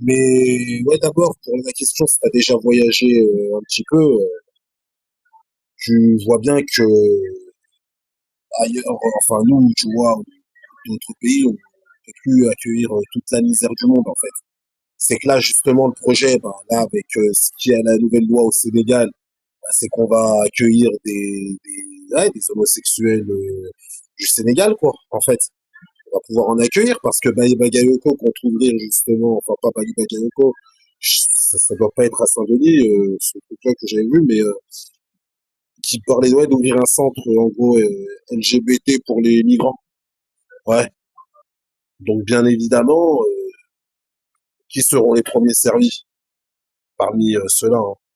Mais ouais, d'abord, pour la question, si tu as déjà voyagé un petit peu, tu vois bien que ailleurs, enfin nous, tu vois, d'autres pays, on peut plus accueillir toute la misère du monde, en fait. C'est que là, justement, le projet, ben, là, avec ce qui est la nouvelle loi au Sénégal, ben, c'est qu'on va accueillir ouais, des homosexuels du Sénégal, quoi, en fait. On va pouvoir en accueillir parce que Baye Bagayoko compte ouvrir, justement, enfin, pas Baye Bagayoko, ça doit pas être à Saint-Denis, ce truc-là que j'avais vu, mais qui parlait ouais, d'ouvrir un centre, en gros, LGBT pour les migrants. Ouais. Donc, bien évidemment, qui seront les premiers servis parmi ceux-là, hein.